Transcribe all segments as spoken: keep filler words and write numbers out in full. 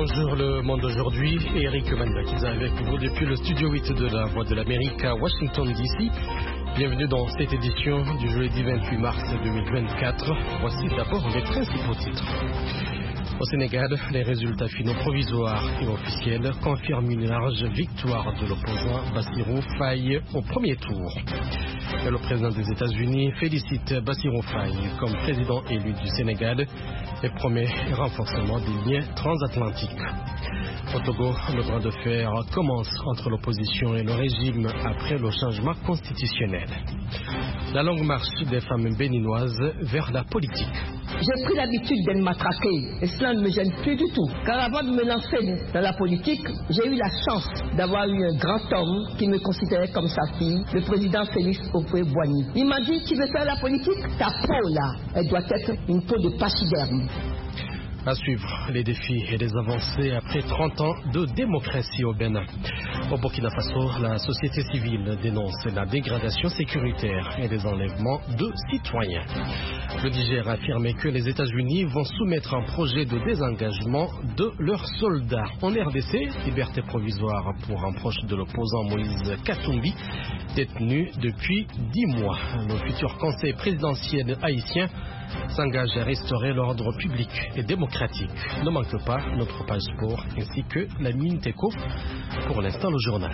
Bonjour le monde d'aujourd'hui, Eric Mandakiza avec vous depuis le studio huit de la Voix de l'Amérique à Washington D C. Bienvenue dans cette édition du jeudi vingt-huit mars deux mille vingt-quatre. Voici d'abord les principaux titres. Au Sénégal, les résultats finaux provisoires et officiels confirment une large victoire de l'opposant Bassirou Faye au premier tour. Et le président des États-Unis félicite Bassirou Faye comme président élu du Sénégal et promet un renforcement des liens transatlantiques. Au Togo, le bras de fer commence entre l'opposition et le régime après le changement constitutionnel. La longue marche des femmes béninoises vers la politique. J'ai pris l'habitude d'être matraquée et cela ne me gêne plus du tout. Car avant de me lancer dans la politique, j'ai eu la chance d'avoir eu un grand homme qui me considérait comme sa fille, le président Félix Houphouët-Boigny. Il m'a dit, tu veux faire la politique? Ta peau là, elle doit être une peau de pachyderme. À suivre les défis et les avancées après trente ans de démocratie au Bénin. Au Burkina Faso, la société civile dénonce la dégradation sécuritaire et les enlèvements de citoyens. Le Niger a affirmé que les États-Unis vont soumettre un projet de désengagement de leurs soldats. En R D C, liberté provisoire pour un proche de l'opposant Moïse Katumbi, détenu depuis dix mois. Le futur conseil présidentiel haïtien s'engage à restaurer l'ordre public et démocratique. Ne manque pas notre page sport ainsi que la Minute Éco. Pour l'instant, le journal.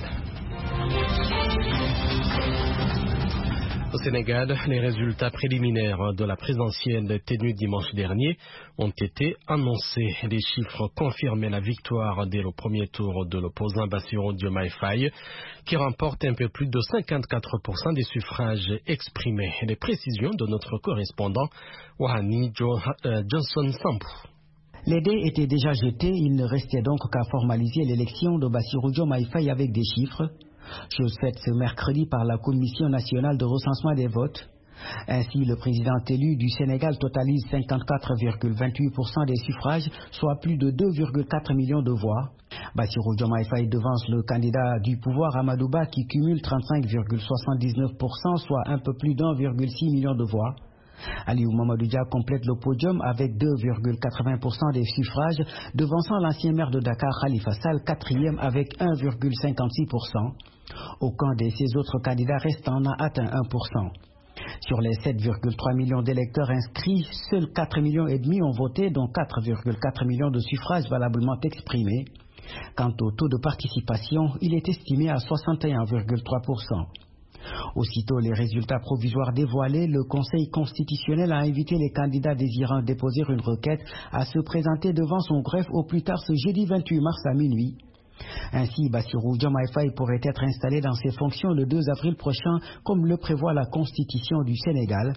Au Sénégal, les résultats préliminaires de la présidentielle tenue dimanche dernier ont été annoncés. Les chiffres confirmaient la victoire dès le premier tour de l'opposant Bassirou Diomaye Faye, qui remporte un peu plus de cinquante-quatre pour cent des suffrages exprimés. Les précisions de notre correspondant Wahani Johnson Sambou. Les dés étaient déjà jetés, il ne restait donc qu'à formaliser l'élection de Bassirou Diomaye Faye avec des chiffres. Chose faite ce mercredi par la Commission nationale de recensement des votes. Ainsi, le président élu du Sénégal totalise cinquante-quatre virgule vingt-huit pour cent des suffrages, soit plus de deux virgule quatre millions de voix. Bassirou Diomaye Faye devance le candidat du pouvoir Amadou Ba qui cumule trente-cinq virgule soixante-dix-neuf pour cent, soit un peu plus d'un virgule six million de voix. Aliou Mamadou Dia complète le podium avec deux virgule quatre-vingts pour cent des suffrages, devançant l'ancien maire de Dakar Khalifa Sall, quatrième avec un virgule cinquante-six pour cent. Aucun de ces autres candidats restants n'a atteint un pour cent. Sur les sept virgule trois millions d'électeurs inscrits, seuls quatre virgule cinq millions ont voté, dont quatre virgule quatre millions de suffrages valablement exprimés. Quant au taux de participation, il est estimé à soixante et un virgule trois pour cent. Aussitôt les résultats provisoires dévoilés, le Conseil constitutionnel a invité les candidats désirant déposer une requête à se présenter devant son greffe au plus tard ce jeudi vingt-huit mars à minuit. Ainsi, Bassirou Diomaye Faye pourrait être installé dans ses fonctions le deux avril prochain, comme le prévoit la Constitution du Sénégal.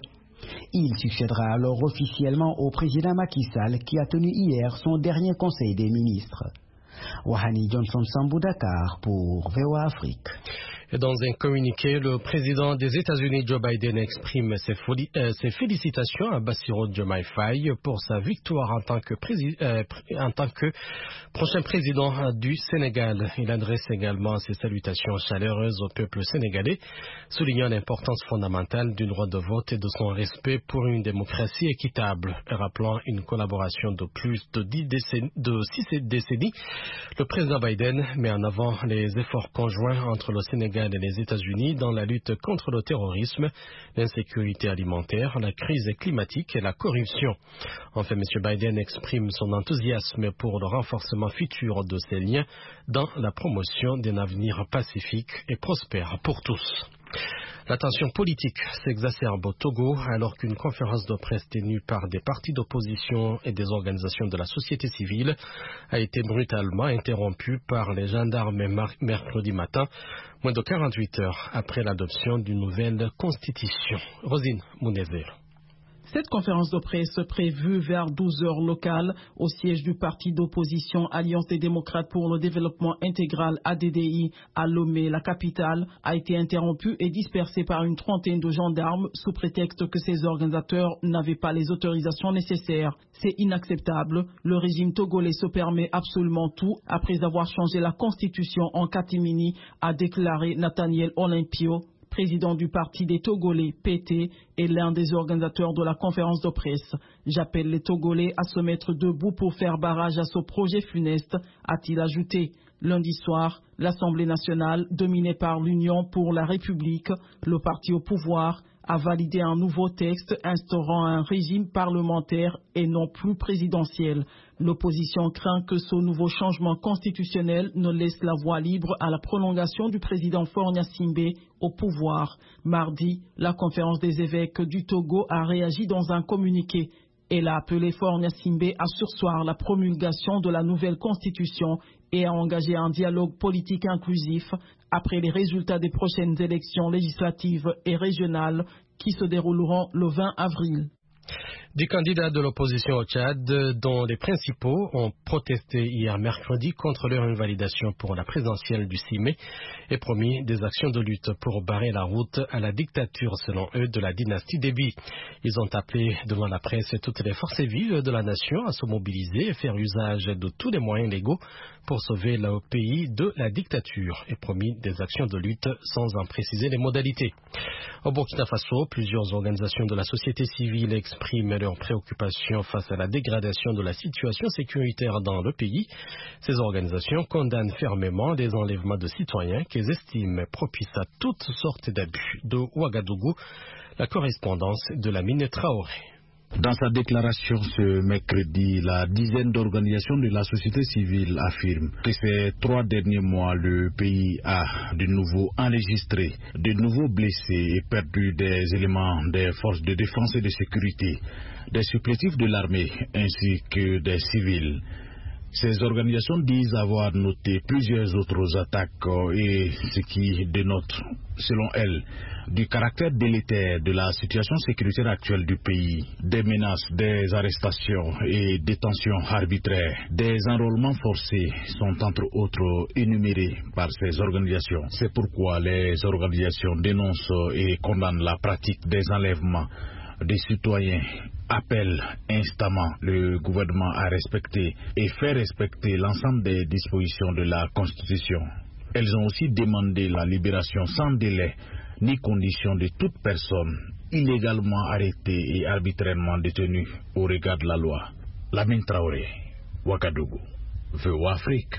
Il succédera alors officiellement au président Macky Sall, qui a tenu hier son dernier Conseil des ministres. Wahani Johnson Sambou, Dakar pour V O A Afrique. Dans un communiqué, le président des États-Unis, Joe Biden, exprime ses, euh, ses félicitations à Bassirou Diomaye Faye pour sa victoire en tant que, euh, en tant que prochain président du Sénégal. Il adresse également ses salutations chaleureuses au peuple sénégalais, soulignant l'importance fondamentale du droit de vote et de son respect pour une démocratie équitable, rappelant une collaboration de plus de, dix décennies, de six décennies. Le président Biden met en avant les efforts conjoints entre le Sénégal et les États-Unis dans la lutte contre le terrorisme, l'insécurité alimentaire, la crise climatique et la corruption. Enfin, M. Biden exprime son enthousiasme pour le renforcement futur de ces liens dans la promotion d'un avenir pacifique et prospère pour tous. La tension politique s'exacerbe au Togo alors qu'une conférence de presse tenue par des partis d'opposition et des organisations de la société civile a été brutalement interrompue par les gendarmes mercredi matin, moins de quarante-huit heures après l'adoption d'une nouvelle constitution. Rosine Mounezero. Cette conférence de presse prévue vers douze heures locales au siège du parti d'opposition Alliance des démocrates pour le développement intégral A D D I à Lomé, la capitale, a été interrompue et dispersée par une trentaine de gendarmes sous prétexte que ses organisateurs n'avaient pas les autorisations nécessaires. C'est inacceptable. Le régime togolais se permet absolument tout après avoir changé la constitution en catimini, a déclaré Nathaniel Olympio, président du parti des Togolais, P T, est l'un des organisateurs de la conférence de presse. J'appelle les Togolais à se mettre debout pour faire barrage à ce projet funeste, a-t-il ajouté. Lundi soir, l'Assemblée nationale, dominée par l'Union pour la République, le parti au pouvoir, a validé un nouveau texte instaurant un régime parlementaire et non plus présidentiel. L'opposition craint que ce nouveau changement constitutionnel ne laisse la voie libre à la prolongation du président Faure Gnassingbé au pouvoir. Mardi, la conférence des évêques du Togo a réagi dans un communiqué. Elle a appelé Faure Gnassingbé à surseoir la promulgation de la nouvelle constitution et a engagé un dialogue politique inclusif après les résultats des prochaines élections législatives et régionales qui se dérouleront le vingt avril. Des candidats de l'opposition au Tchad, dont les principaux ont protesté hier mercredi contre leur invalidation pour la présidentielle du six mai et promis des actions de lutte pour barrer la route à la dictature, selon eux, de la dynastie Déby. Ils ont appelé devant la presse toutes les forces vives de la nation à se mobiliser et faire usage de tous les moyens légaux pour sauver le pays de la dictature et promis des actions de lutte sans en préciser les modalités. Au Burkina Faso, plusieurs organisations de la société civile expriment leurs préoccupations face à la dégradation de la situation sécuritaire dans le pays. Ces organisations condamnent fermement les enlèvements de citoyens qu'elles estiment propices à toutes sortes d'abus. De Ouagadougou, la correspondance de Lamine Traoré. Dans sa déclaration ce mercredi, la dizaine d'organisations de la société civile affirme que ces trois derniers mois, le pays a de nouveau enregistré de nouveaux blessés et perdu des éléments des forces de défense et de sécurité, des supplétifs de l'armée ainsi que des civils. Ces organisations disent avoir noté plusieurs autres attaques et ce qui dénote, selon elles, du caractère délétère de la situation sécuritaire actuelle du pays, des menaces, des arrestations et détentions arbitraires, des enrôlements forcés sont entre autres énumérés par ces organisations. C'est pourquoi les organisations dénoncent et condamnent la pratique des enlèvements des citoyens, appellent instamment le gouvernement à respecter et faire respecter l'ensemble des dispositions de la Constitution. Elles ont aussi demandé la libération sans délai ni condition de toute personne illégalement arrêtée et arbitrairement détenue au regard de la loi. Lamine Traoré, Ouagadougou, V O A Afrique.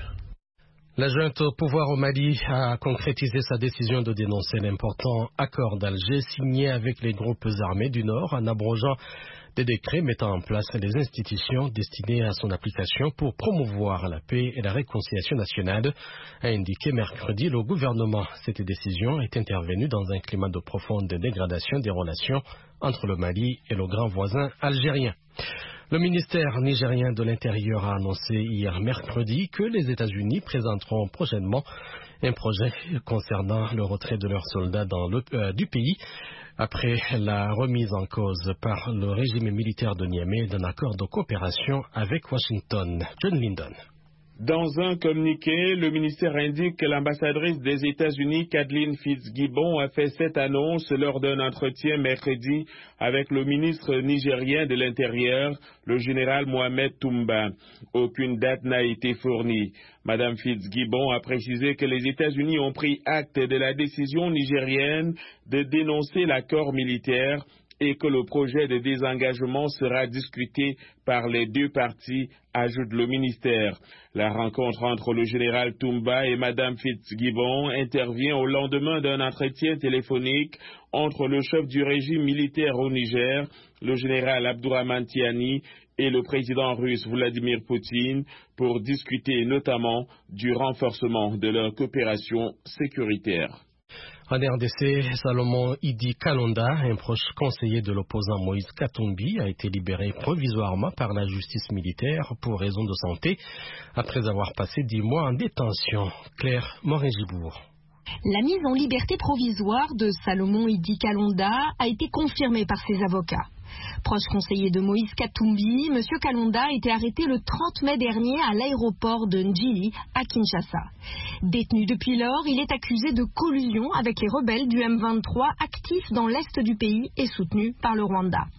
La junte au pouvoir au Mali a concrétisé sa décision de dénoncer l'important accord d'Alger signé avec les groupes armés du Nord en abrogeant des décrets mettant en place les institutions destinées à son application pour promouvoir la paix et la réconciliation nationale, a indiqué mercredi le gouvernement. Cette décision est intervenue dans un climat de profonde dégradation des relations entre le Mali et le grand voisin algérien. Le ministère nigérien de l'Intérieur a annoncé hier mercredi que les États-Unis présenteront prochainement un projet concernant le retrait de leurs soldats dans le, euh, du pays après la remise en cause par le régime militaire de Niamey d'un accord de coopération avec Washington. John Lyndon. Dans un communiqué, le ministère indique que l'ambassadrice des États-Unis, Kathleen Fitzgibbon, a fait cette annonce lors d'un entretien mercredi avec le ministre nigérien de l'Intérieur, le général Mohamed Toumba. Aucune date n'a été fournie. Madame Fitzgibbon a précisé que les États-Unis ont pris acte de la décision nigérienne de dénoncer l'accord militaire et que le projet de désengagement sera discuté par les deux parties, ajoute le ministère. La rencontre entre le général Toumba et Madame Fitzgibbon intervient au lendemain d'un entretien téléphonique entre le chef du régime militaire au Niger, le général Abdourahmane Tiani, et le président russe Vladimir Poutine pour discuter notamment du renforcement de leur coopération sécuritaire. En R D C, Salomon Idi Kalonda, un proche conseiller de l'opposant Moïse Katumbi, a été libéré provisoirement par la justice militaire pour raison de santé, après avoir passé dix mois en détention. Claire Morin-Gibourg. La mise en liberté provisoire de Salomon Idi Kalonda a été confirmée par ses avocats. Proche conseiller de Moïse Katumbi, M. Kalonda a été arrêté le trente mai dernier à l'aéroport de Ndjili à Kinshasa. Détenu depuis lors, il est accusé de collusion avec les rebelles du M vingt-trois actifs dans l'est du pays et soutenus par le Rwanda.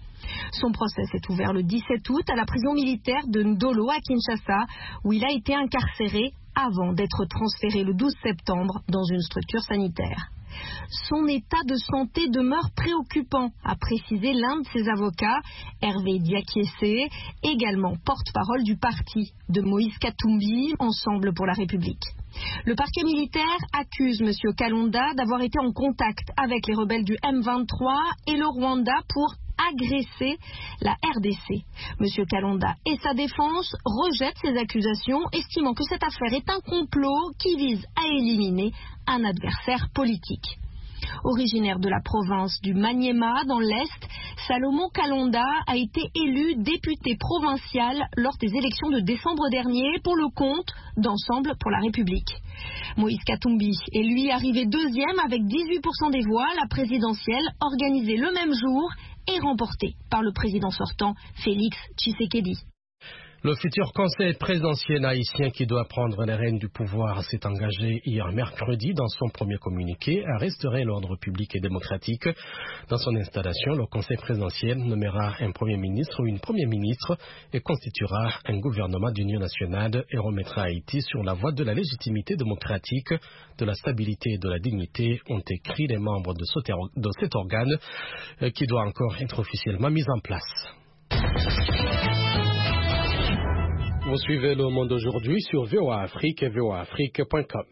Son procès s'est ouvert le dix-sept août à la prison militaire de Ndolo à Kinshasa, où il a été incarcéré avant d'être transféré le douze septembre dans une structure sanitaire. Son état de santé demeure préoccupant, a précisé l'un de ses avocats, Hervé Diakiese, également porte-parole du parti de Moïse Katumbi, Ensemble pour la République. Le parquet militaire accuse M. Kalonda d'avoir été en contact avec les rebelles du M vingt-trois et le Rwanda pour agresser la R D C. M. Kalonda et sa défense rejettent ces accusations, estimant que cette affaire est un complot qui vise à éliminer un adversaire politique. Originaire de la province du Maniema dans l'Est, Salomon Kalonda a été élu député provincial lors des élections de décembre dernier pour le compte d'Ensemble pour la République. Moïse Katumbi est lui arrivé deuxième avec dix-huit pour cent des voix à la présidentielle organisée le même jour et remportée par le président sortant Félix Tshisekedi. Le futur conseil présidentiel haïtien qui doit prendre les rênes du pouvoir s'est engagé hier mercredi dans son premier communiqué à restaurer l'ordre public et démocratique. Dans son installation, le conseil présidentiel nommera un premier ministre ou une première ministre et constituera un gouvernement d'union nationale et remettra Haïti sur la voie de la légitimité démocratique, de la stabilité et de la dignité, ont écrit les membres de cet organe qui doit encore être officiellement mis en place. Vous suivez Le Monde aujourd'hui sur V O A Afrique et V O A Afrique point com.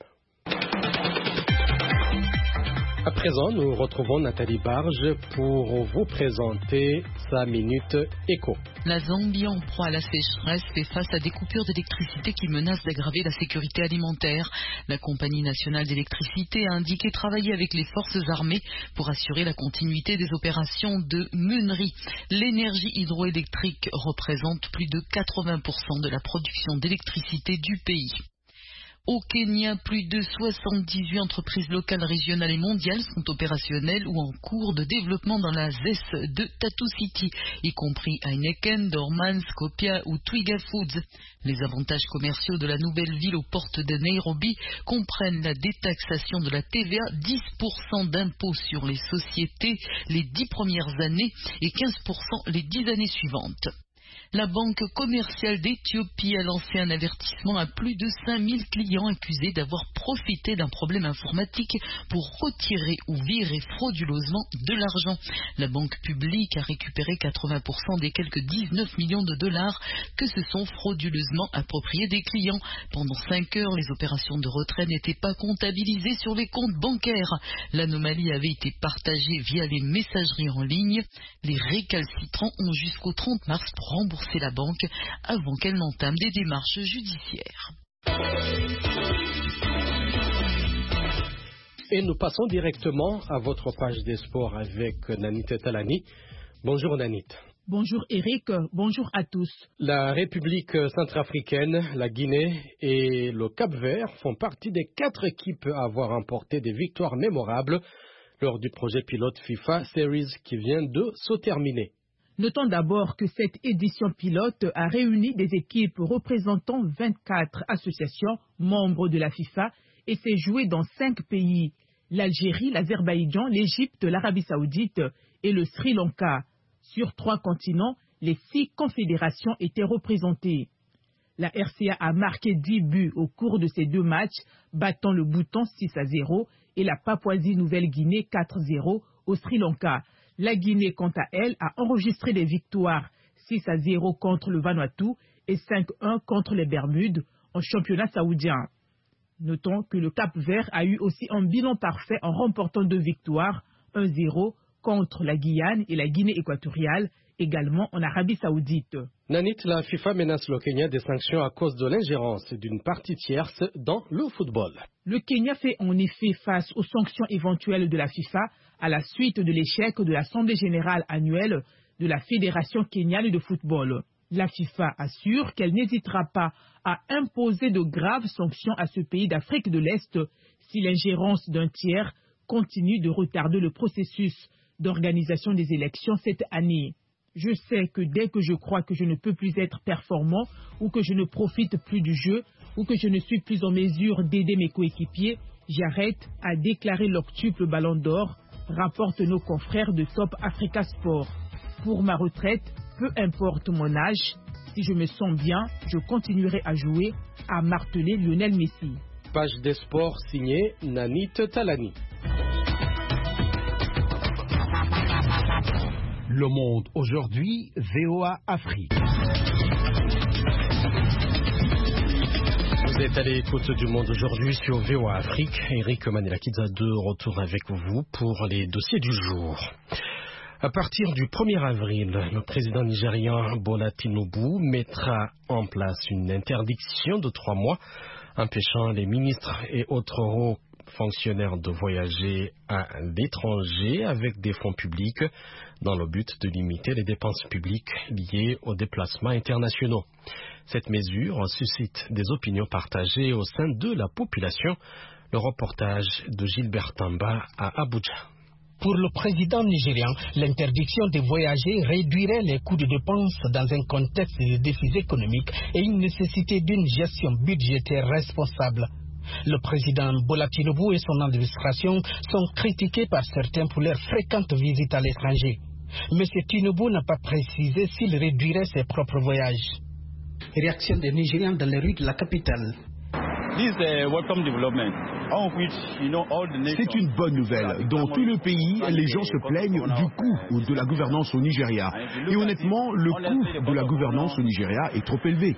À présent, nous retrouvons Nathalie Barge pour vous présenter sa Minute Éco. La Zambie, en proie à la sécheresse, fait face à des coupures d'électricité qui menacent d'aggraver la sécurité alimentaire. La Compagnie nationale d'électricité a indiqué travailler avec les forces armées pour assurer la continuité des opérations de meunerie. L'énergie hydroélectrique représente plus de quatre-vingts pour cent de la production d'électricité du pays. Au Kenya, plus de soixante-dix-huit entreprises locales, régionales et mondiales sont opérationnelles ou en cours de développement dans la Z E S de Tatu City, y compris Heineken, Dorman, Scopia ou Twiga Foods. Les avantages commerciaux de la nouvelle ville aux portes de Nairobi comprennent la détaxation de la T V A, dix pour cent d'impôts sur les sociétés les dix premières années et quinze pour cent les dix années suivantes. La Banque commerciale d'Éthiopie a lancé un avertissement à plus de cinq mille clients accusés d'avoir profité d'un problème informatique pour retirer ou virer frauduleusement de l'argent. La banque publique a récupéré quatre-vingts pour cent des quelques dix-neuf millions de dollars que se sont frauduleusement appropriés des clients. Pendant cinq heures, les opérations de retrait n'étaient pas comptabilisées sur les comptes bancaires. L'anomalie avait été partagée via les messageries en ligne. Les récalcitrants ont jusqu'au trente mars pour rembourser la banque avant qu'elle n'entame des démarches judiciaires. Et nous passons directement à votre page des sports avec Nanit Talani. Bonjour Nanit. Bonjour Eric, bonjour à tous. La République centrafricaine, la Guinée et le Cap-Vert font partie des quatre équipes à avoir remporté des victoires mémorables lors du projet pilote FIFA Series qui vient de se terminer. Notons d'abord que cette édition pilote a réuni des équipes représentant vingt-quatre associations membres de la FIFA et s'est jouée dans cinq pays, l'Algérie, l'Azerbaïdjan, l'Égypte, l'Arabie saoudite et le Sri Lanka. Sur trois continents, les six confédérations étaient représentées. La R C A a marqué dix buts au cours de ces deux matchs, battant le Bhoutan six à zéro et la Papouasie-Nouvelle-Guinée quatre à zéro au Sri Lanka. La Guinée, quant à elle, a enregistré des victoires six à zéro contre le Vanuatu et cinq à un contre les Bermudes en championnat saoudien. Notons que le Cap-Vert a eu aussi un bilan parfait en remportant deux victoires, un à zéro contre la Guyane et la Guinée équatoriale, également en Arabie saoudite. Nanit, la FIFA menace le Kenya des sanctions à cause de l'ingérence d'une partie tierce dans le football. Le Kenya fait en effet face aux sanctions éventuelles de la FIFA à la suite de l'échec de l'Assemblée générale annuelle de la Fédération kenyane de football. La FIFA assure qu'elle n'hésitera pas à imposer de graves sanctions à ce pays d'Afrique de l'Est si l'ingérence d'un tiers continue de retarder le processus d'organisation des élections cette année. Je sais que dès que je crois que je ne peux plus être performant ou que je ne profite plus du jeu ou que je ne suis plus en mesure d'aider mes coéquipiers, j'arrête, a déclaré l'octuple Ballon d'Or, rapportent nos confrères de Top Africa Sport. Pour ma retraite, peu importe mon âge, si je me sens bien, je continuerai à jouer, a martelé Lionel Messi. Page des sports signée Nanit Talani. Le Monde aujourd'hui, V O A Afrique. Vous êtes à l'écoute du Monde aujourd'hui sur V O A Afrique. Eric Manilakidza de retour avec vous pour les dossiers du jour. À partir du premier avril, le président nigérian Bola Tinubu mettra en place une interdiction de trois mois empêchant les ministres et autres hauts fonctionnaires de voyager à l'étranger avec des fonds publics dans le but de limiter les dépenses publiques liées aux déplacements internationaux. Cette mesure suscite des opinions partagées au sein de la population. Le reportage de Gilbert Tamba à Abuja. Pour le président nigérian, l'interdiction de voyager réduirait les coûts de dépenses dans un contexte de défis économiques et une nécessité d'une gestion budgétaire responsable. Le président Bola Tinubu et son administration sont critiqués par certains pour leurs fréquentes visites à l'étranger. M. Tinubu n'a pas précisé s'il réduirait ses propres voyages. Réaction des Nigérians dans les rues de la capitale. C'est une bonne nouvelle. Dans tout le pays, les gens se plaignent du coût de la gouvernance au Nigeria. Et honnêtement, le coût de la gouvernance au Nigeria est trop élevé.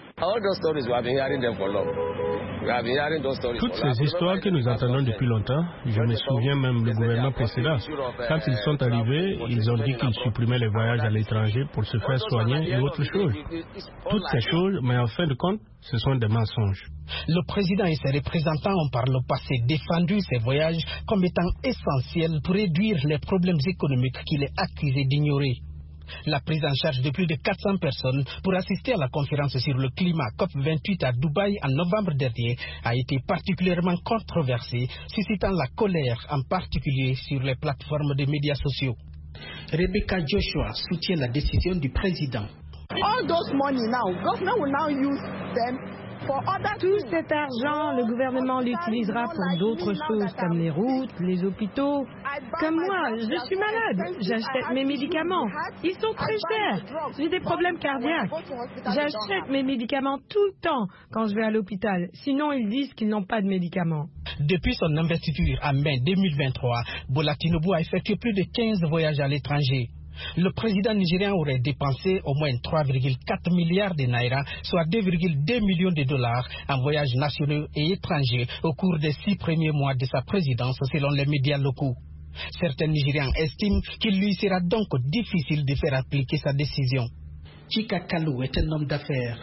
Toutes ces histoires que nous entendons depuis longtemps, je me souviens même du gouvernement précédent. Quand ils sont arrivés, ils ont dit qu'ils supprimaient les voyages à l'étranger pour se faire soigner et autre chose. Toutes ces choses, mais en fin de compte, ce sont des mensonges. Le président et ses représentants ont par le passé défendu ces voyages comme étant essentiels pour réduire les problèmes économiques qu'il est accusé d'ignorer. La prise en charge de plus de quatre cents personnes pour assister à la conférence sur le climat COP vingt-huit à Dubaï en novembre dernier a été particulièrement controversée, suscitant la colère en particulier sur les plateformes de médias sociaux. Rebecca Joshua soutient la décision du président. All those money now, government will now use them. Tout cet argent, le gouvernement l'utilisera pour d'autres choses comme les routes, les hôpitaux. Comme moi, je suis malade, j'achète mes médicaments. Ils sont très chers. J'ai des problèmes cardiaques. J'achète mes médicaments tout le temps quand je vais à l'hôpital. Sinon, ils disent qu'ils n'ont pas de médicaments. Depuis son investiture en mai deux mille vingt-trois, Bola Tinubu a effectué plus de quinze voyages à l'étranger. Le président nigérien aurait dépensé au moins trois virgule quatre milliards de naira, soit deux virgule deux millions de dollars, en voyages nationaux et étrangers au cours des six premiers mois de sa présidence, selon les médias locaux. Certains Nigérians estiment qu'il lui sera donc difficile de faire appliquer sa décision. Chika Kalou est un homme d'affaires.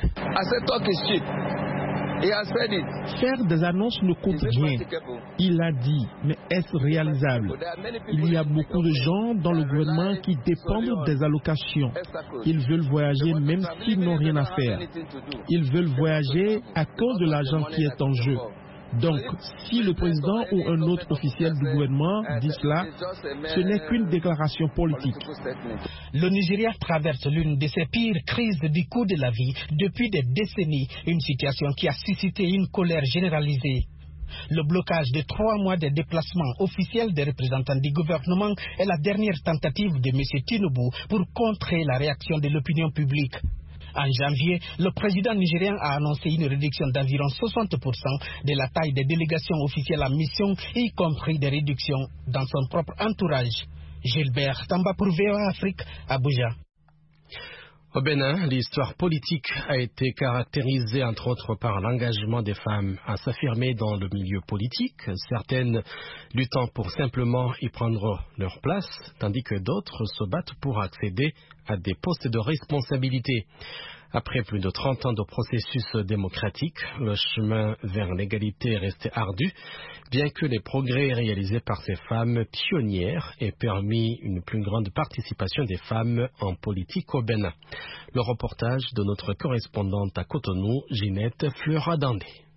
Faire des annonces ne coûte rien. Il a dit, mais est-ce réalisable? Il y a beaucoup de gens dans le gouvernement qui dépendent des allocations. Ils veulent voyager même s'ils n'ont rien à faire. Ils veulent voyager à cause de l'argent qui est en jeu. Donc, si le président ou un autre officiel du gouvernement dit cela, ce n'est qu'une déclaration politique. Le Nigeria traverse l'une de ses pires crises du coût de la vie depuis des décennies, une situation qui a suscité une colère généralisée. Le blocage de trois mois de déplacements officiels des représentants du gouvernement est la dernière tentative de M. Tinubu pour contrer la réaction de l'opinion publique. En janvier, le président nigérien a annoncé une réduction d'environ soixante pour cent de la taille des délégations officielles en mission, y compris des réductions dans son propre entourage. Gilbert Tamba pour V O A Afrique, Abuja. Au Bénin, l'histoire politique a été caractérisée entre autres par l'engagement des femmes à s'affirmer dans le milieu politique, certaines luttant pour simplement y prendre leur place, tandis que d'autres se battent pour accéder à des postes de responsabilité. Après plus de trente ans de processus démocratique, le chemin vers l'égalité est resté ardu, bien que les progrès réalisés par ces femmes pionnières aient permis une plus grande participation des femmes en politique au Bénin. Le reportage de notre correspondante à Cotonou, Ginette Fleuradandé.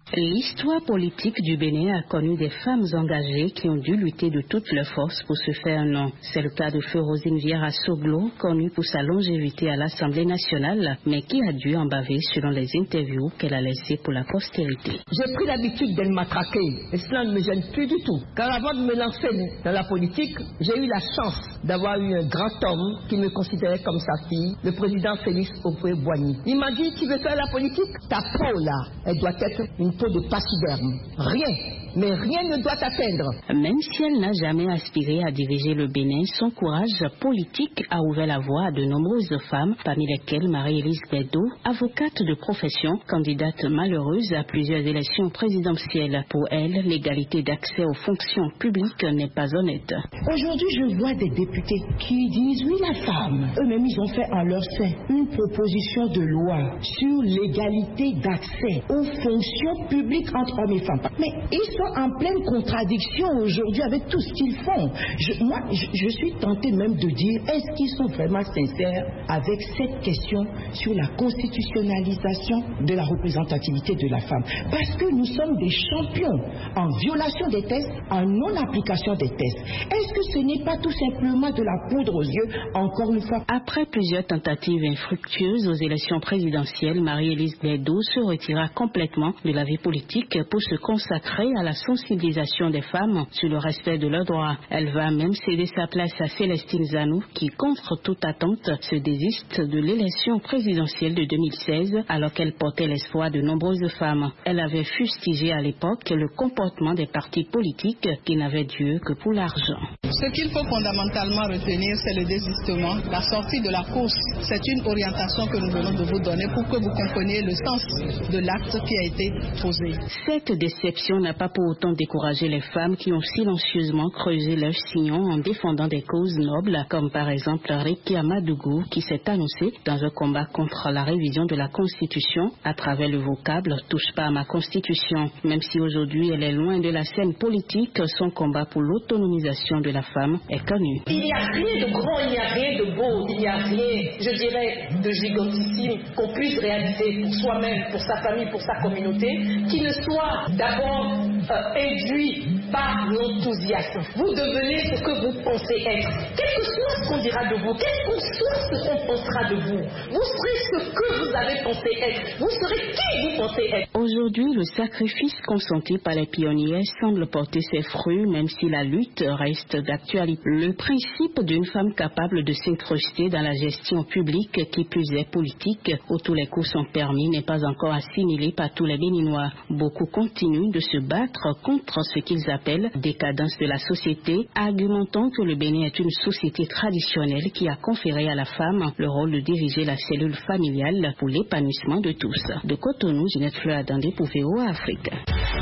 L'histoire politique du Bénin a connu des femmes engagées qui ont dû lutter de toutes leurs forces pour se faire un nom. C'est le cas de Feu Rosine Vieira Soglo, connue pour sa longévité à l'Assemblée nationale, mais qui a dû en baver selon les interviews qu'elle a laissées pour la postérité. J'ai pris l'habitude d'être matraquée et cela ne me gêne plus du tout. Car avant de me lancer dans la politique, j'ai eu la chance d'avoir eu un grand homme qui me considérait comme sa fille, le président Félix Houphouët-Boigny. Il m'a dit, tu veux faire la politique? Ta peau là, elle doit être une peau de pachyderme. Rien. Mais rien ne doit t'atteindre. Même si elle n'a jamais aspiré à diriger le Bénin, son courage politique a ouvert la voie à de nombreuses femmes, parmi lesquelles Marie-Élise Bédot, avocate de profession, candidate malheureuse à plusieurs élections présidentielles. Pour elle, l'égalité d'accès aux fonctions publiques n'est pas honnête. Aujourd'hui, je vois des députés qui disent, oui, la femme, eux-mêmes, ils ont fait en leur sein une proposition de loi sur l'égalité d'accès aux fonctions publiques entre hommes et femmes. Mais ils sont en pleine contradiction aujourd'hui avec tout ce qu'ils font. Je, moi, je, je suis tentée même de dire, est-ce qu'ils sont vraiment sincères avec cette question sur la constitutionnalisation de la représentativité de la femme? Parce que nous sommes des champions en violation des tests, en non-application des tests. Est-ce que ce n'est pas tout simplement de la poudre aux yeux, encore une fois? Après plusieurs tentatives infructueuses aux élections présidentielles, Marie-Élise Bédot se retira complètement de la vie politique pour se consacrer à la sensibilisation des femmes sur le respect de leurs droits. Elle va même céder sa place à Célestine Zanou, qui, contre toute attente, se désiste de l'élection présidentielle de deux mille seize, alors qu'elle portait l'espoir de nombreuses femmes. Elle avait fustigé à l'époque le comportement des partis politiques qui n'avaient Dieu que pour l'argent. Ce qu'il faut fondamentalement retenir, c'est le désistement, la sortie de la course. C'est une orientation que nous venons de vous donner pour que vous compreniez le sens de l'acte qui a été posé. Cette déception n'a pas pour autant découragé les femmes qui ont silencieusement creusé leur sillon en défendant des causes nobles, comme par exemple Rekia Madougou, qui s'est annoncée dans un combat contre la révision de la Constitution à travers le vocable « touche pas à ma Constitution ». Même si aujourd'hui elle est loin de la scène politique, son combat pour l'autonomisation de la femme est connu. Il n'y a rien de grand, il n'y a rien de beau, il n'y a rien, je dirais, de gigantissime qu'on puisse réaliser pour soi-même, pour sa famille, pour sa communauté, qui ne soit d'abord euh, induit par l'enthousiasme. Vous devenez ce que vous pensez être. Quel que soit ce qu'on dira de vous, quel que soit ce qu'on pensera de vous, vous serez ce que vous avez pensé être. Vous serez qui vous pensez être. Aujourd'hui, le sacrifice consenti par les pionniers semble porter ses fruits, même si la lutte reste d'actualité. Le principe d'une femme capable de s'incruster dans la gestion publique, qui plus est politique, où tous les coups sont permis, n'est pas encore assimilé par tous les Béninois. Beaucoup continuent de se battre contre ce qu'ils appellent décadence de la société, argumentant que le Bénin est une société traditionnelle qui a conféré à la femme le rôle de diriger la cellule familiale pour l'épanouissement de tous. De Cotonou, Ginette Fleur Adandé pour V O A Afrique.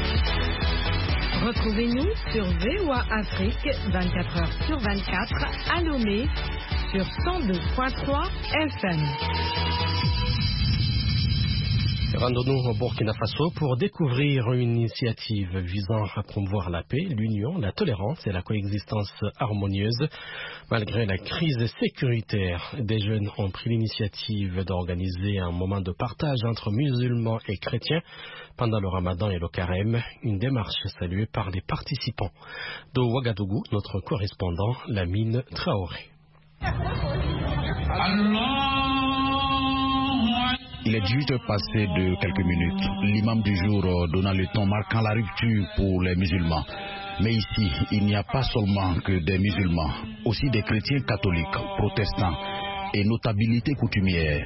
Retrouvez-nous sur V O A Afrique vingt-quatre heures sur vingt-quatre à Lomé sur cent deux point trois F M. Rendons-nous au Burkina Faso pour découvrir une initiative visant à promouvoir la paix, l'union, la tolérance et la coexistence harmonieuse. Malgré la crise sécuritaire, des jeunes ont pris l'initiative d'organiser un moment de partage entre musulmans et chrétiens pendant le Ramadan et le Carême, une démarche saluée par les participants. De Ouagadougou, notre correspondant Lamine Traoré. Il est dix-huit heures passées de quelques minutes. L'imam du jour donna le ton marquant la rupture pour les musulmans. Mais ici, il n'y a pas seulement que des musulmans, aussi des chrétiens catholiques, protestants et notabilités coutumières.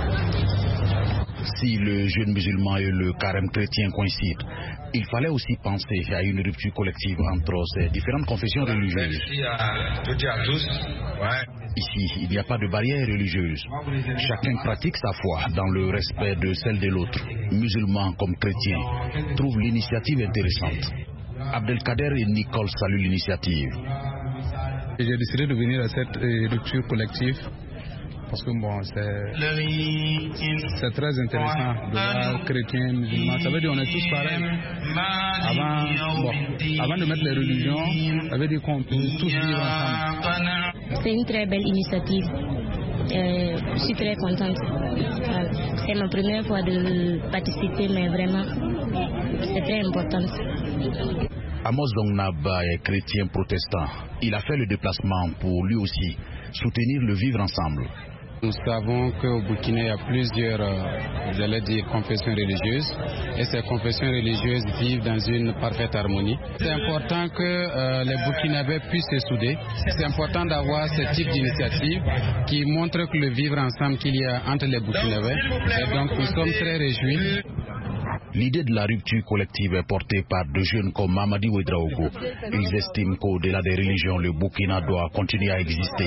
Si le jeune musulman et le carême chrétien coïncident, il fallait aussi penser à une rupture collective entre ces différentes confessions religieuses. Merci à toutes et à tous. Ouais. Ici, il n'y a pas de barrière religieuse. Chacun pratique sa foi dans le respect de celle de l'autre. Musulmans comme chrétiens trouvent l'initiative intéressante. Abdelkader et Nicole saluent l'initiative. J'ai décidé de venir à cette euh, rupture collective parce que bon, c'est très intéressant de voir chrétiens, musulmans. Ça veut dire qu'on est tous pareils. Avant, bon, avant de mettre les religions, ça veut dire qu'on peut tous vivre ensemble. C'est une très belle initiative Euh, je suis très contente. Voilà. C'est ma première fois de participer, mais vraiment, c'est très important. Amos Dongnaba est chrétien protestant. Il a fait le déplacement pour lui aussi soutenir le vivre ensemble. Nous savons qu'au Burkina, il y a plusieurs, euh, j'allais dire, confessions religieuses, et ces confessions religieuses vivent dans une parfaite harmonie. C'est important que euh, les Burkinabés puissent se souder. C'est important d'avoir ce type d'initiative qui montre que le vivre ensemble qu'il y a entre les Burkinabés. Et donc, nous sommes très réjouis. L'idée de la rupture collective est portée par deux jeunes comme Mamadi Ouedraogo. Ils estiment qu'au-delà des religions, le Burkina doit continuer à exister.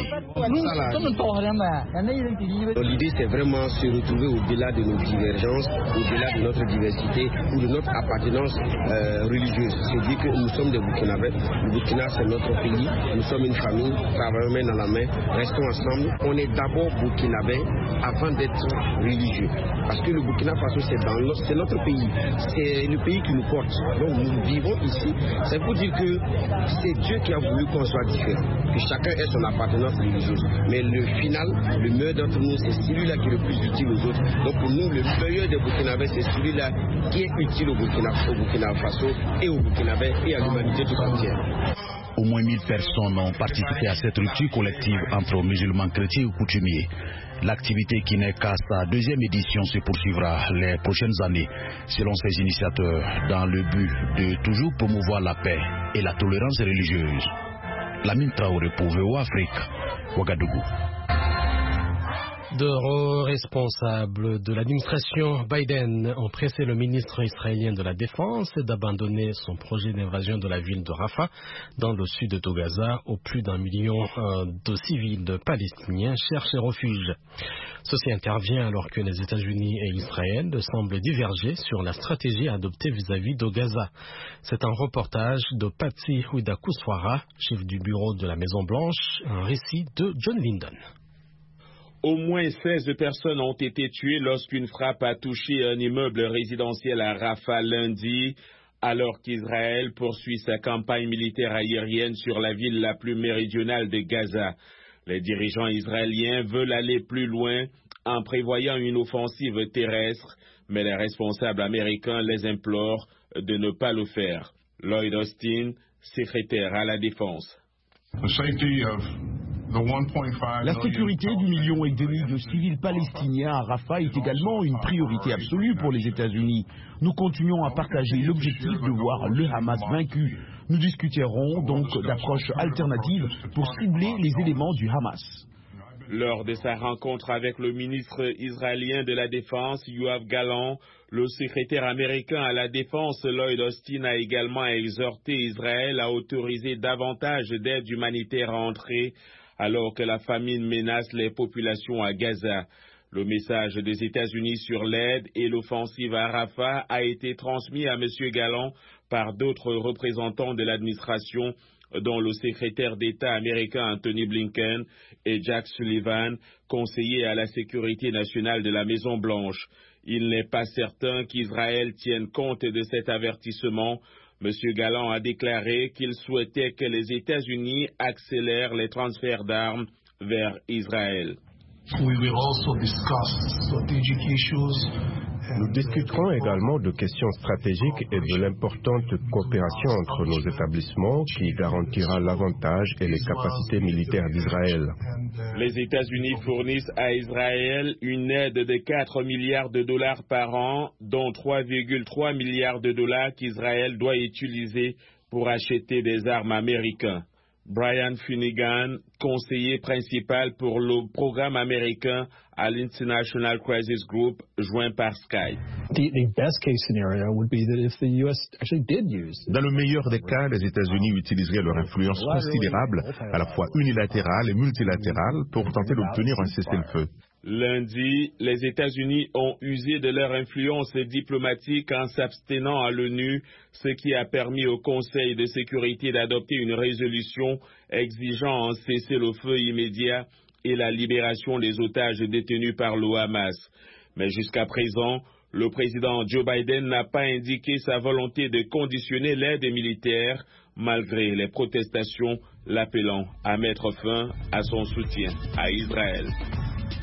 L'idée, c'est vraiment se retrouver au-delà de nos divergences, au-delà de notre diversité ou de notre appartenance euh, religieuse. C'est dire que nous sommes des Burkinabés. Le Burkina, c'est notre pays. Nous sommes une famille, travaillons main dans la main, restons ensemble. On est d'abord Burkinabés avant d'être religieux. Parce que le Burkina Faso, c'est dans notre, c'est notre pays. C'est le pays qui nous porte. Donc nous vivons ici. C'est pour dire que c'est Dieu qui a voulu qu'on soit différents, que chacun ait son appartenance religieuse. Mais le final, le meilleur d'entre nous, c'est celui-là qui est le plus utile aux autres. Donc pour nous, le meilleur des Burkinabés, c'est celui-là qui est utile au Burkina, au Burkina Faso et aux Burkinabés et à l'humanité tout entière. Au moins mille personnes ont participé à cette rupture collective entre musulmans, chrétiens et coutumiers. L'activité qui n'est qu'à sa deuxième édition se poursuivra les prochaines années, selon ses initiateurs, dans le but de toujours promouvoir la paix et la tolérance religieuse. Lamine Traoré pour V O A Afrique, Ouagadougou. De responsables de l'administration Biden ont pressé le ministre israélien de la Défense d'abandonner son projet d'invasion de la ville de Rafah dans le sud de Gaza où plus d'un million de civils palestiniens cherchent refuge. Ceci intervient alors que les États-Unis et Israël semblent diverger sur la stratégie adoptée vis-à-vis de Gaza. C'est un reportage de Patsy Ouidakouswara, chef du bureau de la Maison-Blanche, un récit de John Linden. Au moins seize personnes ont été tuées lorsqu'une frappe a touché un immeuble résidentiel à Rafah lundi, alors qu'Israël poursuit sa campagne militaire aérienne sur la ville la plus méridionale de Gaza. Les dirigeants israéliens veulent aller plus loin en prévoyant une offensive terrestre, mais les responsables américains les implorent de ne pas le faire. Lloyd Austin, secrétaire à la Défense. La sécurité du million et demi de civils palestiniens à Rafah est également une priorité absolue pour les États-Unis. Nous continuons à partager l'objectif de voir le Hamas vaincu. Nous discuterons donc d'approches alternatives pour cibler les éléments du Hamas. Lors de sa rencontre avec le ministre israélien de la Défense, Yoav Gallant, le secrétaire américain à la Défense, Lloyd Austin, a également exhorté Israël à autoriser davantage d'aide humanitaire à entrer alors que la famine menace les populations à Gaza. Le message des États-Unis sur l'aide et l'offensive à Rafah a été transmis à M. Gallant par d'autres représentants de l'administration, dont le secrétaire d'État américain Anthony Blinken et Jack Sullivan, conseiller à la sécurité nationale de la Maison-Blanche. Il n'est pas certain qu'Israël tienne compte de cet avertissement. M. Gallant a déclaré qu'il souhaitait que les États-Unis accélèrent les transferts d'armes vers Israël. Nous discuterons également de questions stratégiques et de l'importante coopération entre nos établissements qui garantira l'avantage et les capacités militaires d'Israël. Les États-Unis fournissent à Israël une aide de quatre milliards de dollars par an, dont trois virgule trois milliards de dollars qu'Israël doit utiliser pour acheter des armes américaines. Brian Finnegan, conseiller principal pour le programme américain à l'International Crisis Group, joint par Skype. Dans le meilleur des cas, les États-Unis utiliseraient leur influence considérable, à la fois unilatérale et multilatérale, pour tenter d'obtenir un cessez-le-feu. Lundi, les États-Unis ont usé de leur influence diplomatique en s'abstenant à l'ONU, ce qui a permis au Conseil de sécurité d'adopter une résolution exigeant un cessez-le-feu immédiat et la libération des otages détenus par le Hamas. Mais jusqu'à présent, le président Joe Biden n'a pas indiqué sa volonté de conditionner l'aide militaire, malgré les protestations l'appelant à mettre fin à son soutien à Israël.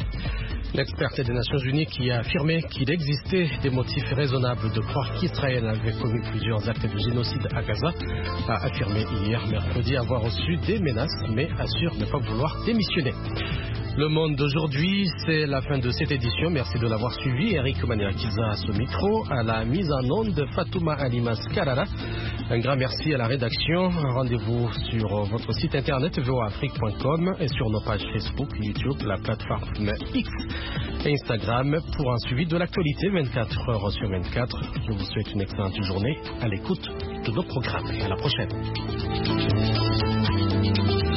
L'expert des Nations Unies qui a affirmé qu'il existait des motifs raisonnables de croire qu'Israël avait commis plusieurs actes de génocide à Gaza a affirmé hier mercredi avoir reçu des menaces mais assure ne pas vouloir démissionner. Le Monde d'aujourd'hui, c'est la fin de cette édition. Merci de l'avoir suivi. Eric Maniakiza à ce micro, à la mise en onde de Fatouma Alimas Karara. Un grand merci à la rédaction. Rendez-vous sur votre site internet v o a afrique point com et sur nos pages Facebook, YouTube, la plateforme X et Instagram pour un suivi de l'actualité vingt-quatre heures sur vingt-quatre. Je vous souhaite une excellente journée à l'écoute de nos programmes et à la prochaine.